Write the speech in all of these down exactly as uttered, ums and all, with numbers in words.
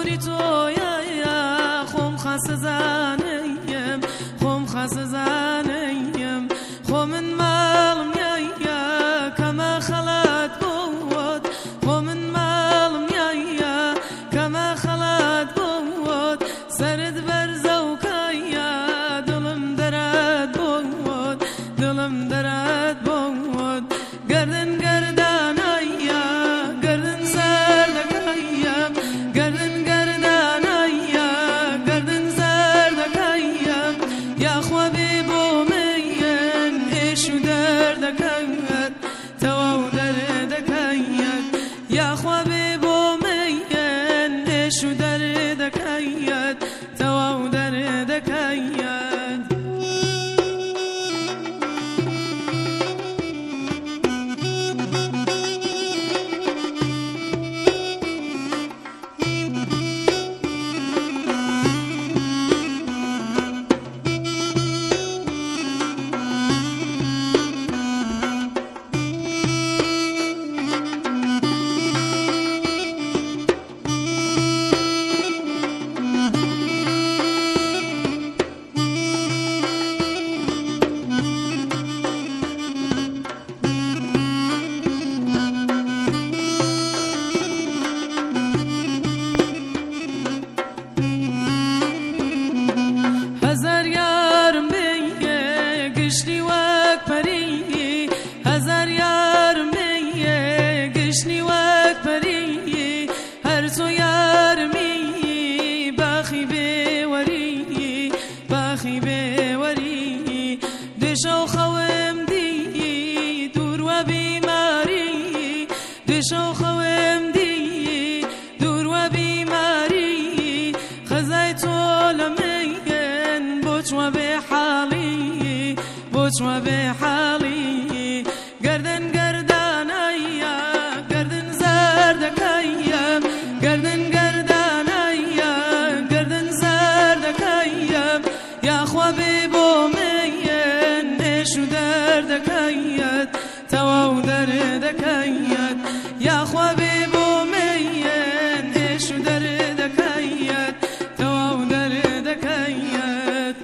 خودی تو یا یا خم خاص زنیم خم خاص زنیم خم مالم یا یا کما خلات بود خم مالم یا یا کما خلات بود سرد برزو کایا دلم درد بود دلم درد بود گردن گردن یا گردن سر دکایم گردن گردن یا گردن سر دکایم یا خوابی بومین ایشو درد کاید تو درد کاید یا خوابی بومین ایشو درد کاید تو درد کاید دشو خوام دی دور و بیماری دشو خوام دی دور و بیماری خزای تو لمین بوچ و به حالی بوچ و به حالی گردن گردن یا گردن زرد کایم گردن گردن یا گردن زرد کایم یا خوابی بومین شو درد کاید تو درد کاید یا خوابی بومین شو درد کاید تو درد کاید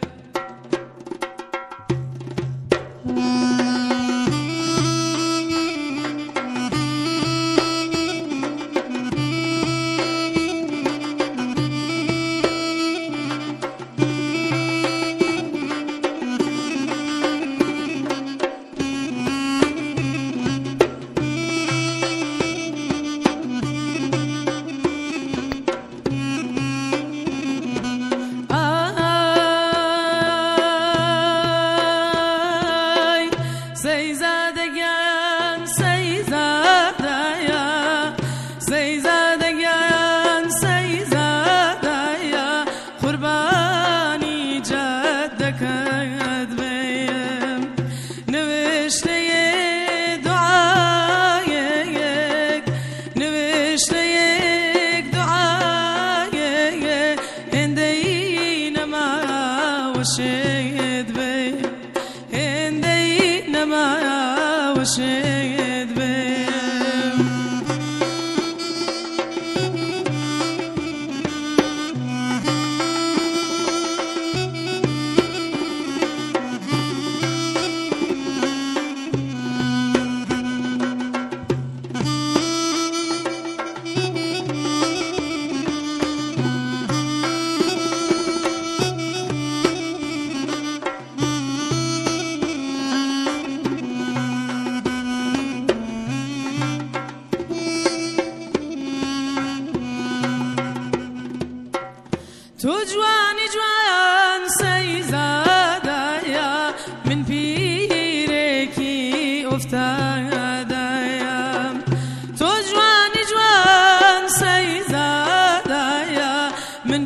شهد بي هندي نما وشهد بي تو جوانی جوان سیزادایا من پیرکی افتادایا تو جوانی جوان سیزادایا من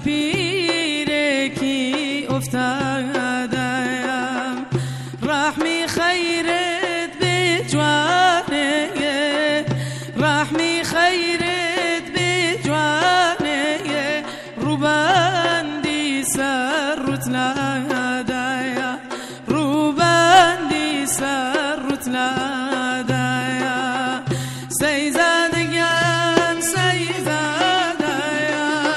پیرکی افتادایا رحمی خیرت به جوانه رحمی خیرت به جوانه روبندی سرت نادایا روبندی سرت نادایا سیزادگان سیزادایا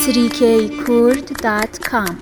تریکی کورد دات کام